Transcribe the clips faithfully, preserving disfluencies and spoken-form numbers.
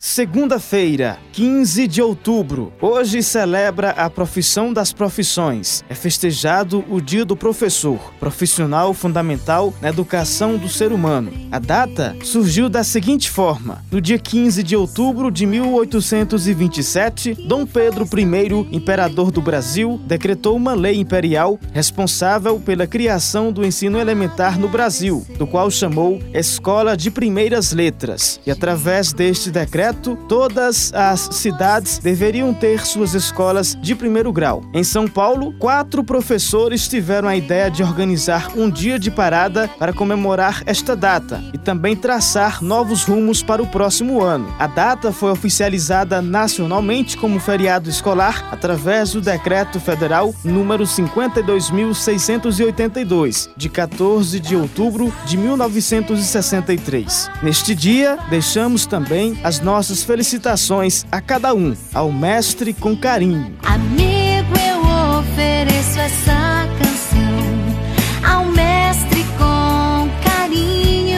Segunda-feira, quinze de outubro. Hoje celebra a profissão das profissões. É festejado o Dia do Professor, profissional fundamental na educação do ser humano. A data surgiu da seguinte forma: no dia quinze de outubro de mil oitocentos e vinte e sete, Dom Pedro I, imperador do Brasil, decretou uma lei imperial responsável pela criação do ensino elementar no Brasil, do qual chamou Escola de Primeiras Letras. E através deste decreto, todas as cidades deveriam ter suas escolas de primeiro grau. Em São Paulo, quatro professores tiveram a ideia de organizar um dia de parada para comemorar esta data e também traçar novos rumos para o próximo ano. A data foi oficializada nacionalmente como feriado escolar através do Decreto Federal número cinquenta e dois mil seiscentos e oitenta e dois, de quatorze de outubro de mil novecentos e sessenta e três. Neste dia, deixamos também as nossas felicitações a cada um, ao mestre com carinho. Amigo, eu ofereço essa canção ao mestre com carinho.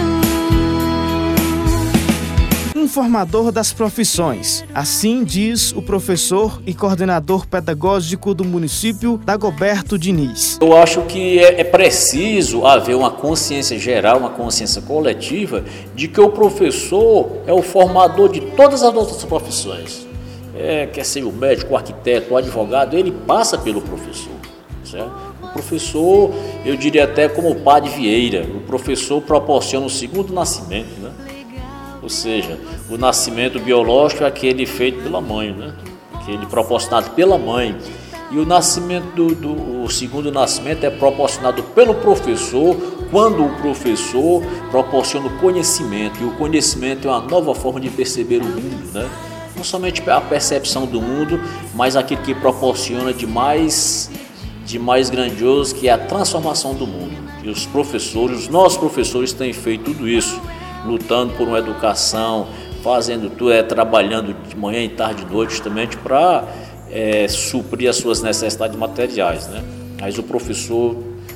Um formador das profissões. Assim diz o professor e coordenador pedagógico do município, Dagoberto Diniz. Eu acho que é, é preciso haver uma consciência geral, uma consciência coletiva de que o professor é o formador de todas as outras profissões. É, quer ser o médico, o arquiteto, o advogado, ele passa pelo professor, certo? O professor, eu diria até como o Padre Vieira, o professor proporciona o segundo nascimento, né? Ou seja, o nascimento biológico é aquele feito pela mãe, né? Aquele proporcionado pela mãe. E o nascimento do, do o segundo nascimento é proporcionado pelo professor, quando o professor proporciona o conhecimento. E o conhecimento é uma nova forma de perceber o mundo, né? Não somente a percepção do mundo, mas aquilo que proporciona de mais, de mais grandioso, que é a transformação do mundo. E os professores, os nossos professores têm feito tudo isso, lutando por uma educação, fazendo tudo, é, trabalhando de manhã e tarde e noite, justamente para é, suprir as suas necessidades materiais, né? Mas o professor,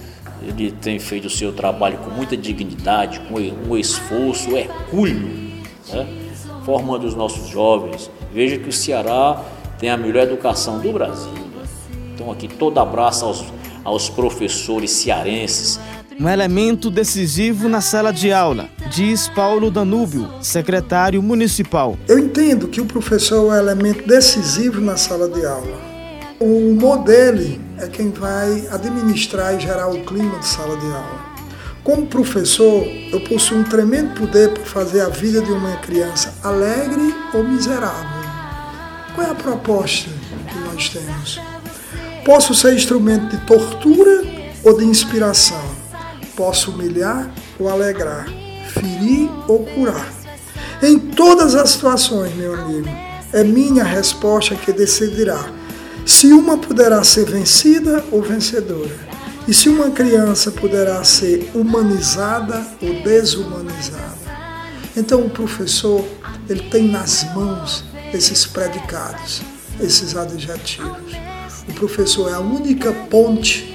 ele tem feito o seu trabalho com muita dignidade, com um esforço hercúleo, né? Formando os nossos jovens. Veja que o Ceará tem a melhor educação do Brasil, né? Então aqui todo abraço aos, aos professores cearenses. Um elemento decisivo na sala de aula, diz Paulo Danúbio, secretário municipal. Eu entendo que o professor é um elemento decisivo na sala de aula. O humor dele é quem vai administrar e gerar o clima de sala de aula. Como professor, eu possuo um tremendo poder para fazer a vida de uma criança alegre ou miserável. Qual é a proposta que nós temos? Posso ser instrumento de tortura ou de inspiração? Posso humilhar ou alegrar, ferir ou curar. Em todas as situações, meu amigo, é minha resposta que decidirá se uma poderá ser vencida ou vencedora, e se uma criança poderá ser humanizada ou desumanizada. Então o professor, ele tem nas mãos esses predicados, esses adjetivos. O professor é a única ponte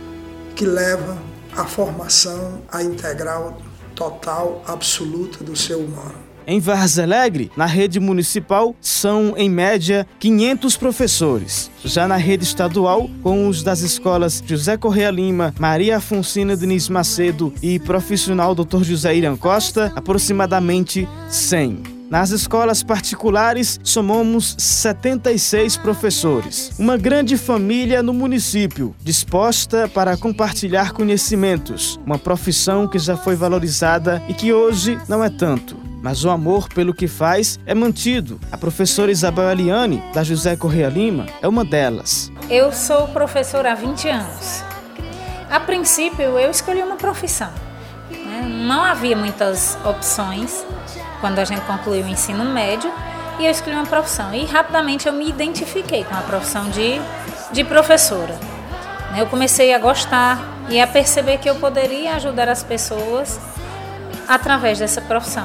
que leva a formação, a integral, total, absoluta do ser humano. Em Várzea Alegre, na rede municipal, são, em média, quinhentos professores. Já na rede estadual, com os das escolas José Correia Lima, Maria Afonsina Diniz Macedo e profissional doutor José Irã Costa, aproximadamente cem. Nas escolas particulares, somamos setenta e seis professores. Uma grande família no município, disposta para compartilhar conhecimentos. Uma profissão que já foi valorizada e que hoje não é tanto. Mas o amor pelo que faz é mantido. A professora Isabel Eliane, da José Correia Lima, é uma delas. Eu sou professora há vinte anos. A princípio, eu escolhi uma profissão, né? Não havia muitas opções quando a gente concluiu o ensino médio, e eu escolhi uma profissão. E rapidamente eu me identifiquei com a profissão de, de professora. Eu comecei a gostar e a perceber que eu poderia ajudar as pessoas através dessa profissão.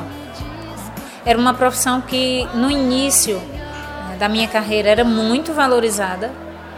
Era uma profissão que no início da minha carreira era muito valorizada.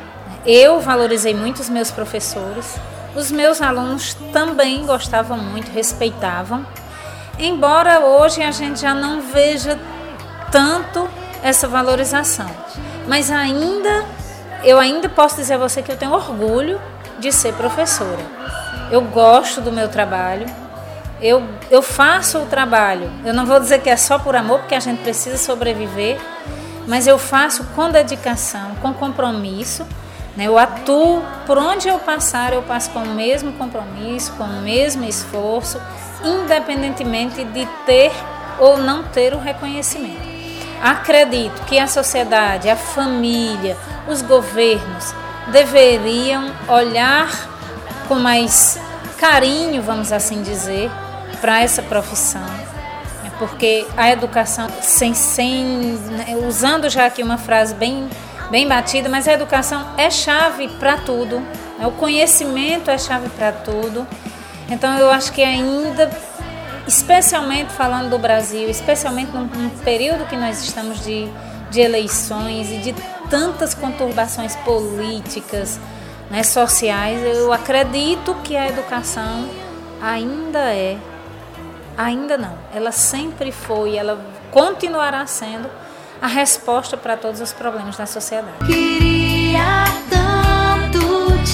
Eu valorizei muito os meus professores. Os meus alunos também gostavam muito, respeitavam. Embora hoje a gente já não veja tanto essa valorização. Mas ainda, eu ainda posso dizer a você que eu tenho orgulho de ser professora. Eu gosto do meu trabalho, eu, eu faço o trabalho. Eu não vou dizer que é só por amor, porque a gente precisa sobreviver, mas eu faço com dedicação, com compromisso. Eu atuo, por onde eu passar, eu passo com o mesmo compromisso, com o mesmo esforço, independentemente de ter ou não ter o reconhecimento. Acredito que a sociedade, a família, os governos deveriam olhar com mais carinho, vamos assim dizer, para essa profissão, porque a educação, sem, sem, usando já aqui uma frase bem bem batida, mas a educação é chave para tudo, o conhecimento é chave para tudo. Então eu acho que ainda, especialmente falando do Brasil, especialmente num, num período que nós estamos de, de eleições e de tantas conturbações políticas, né, sociais, eu acredito que a educação ainda é, ainda não, ela sempre foi, ela continuará sendo a resposta para todos os problemas da sociedade. Queria tanto te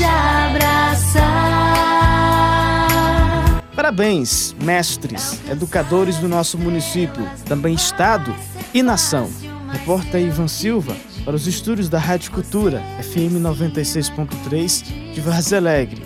abraçar. Parabéns, mestres, educadores do nosso município, também estado e nação. Repórter Ivan Silva para os estúdios da Rádio Cultura, F M noventa e seis ponto três de Vargas Alegre.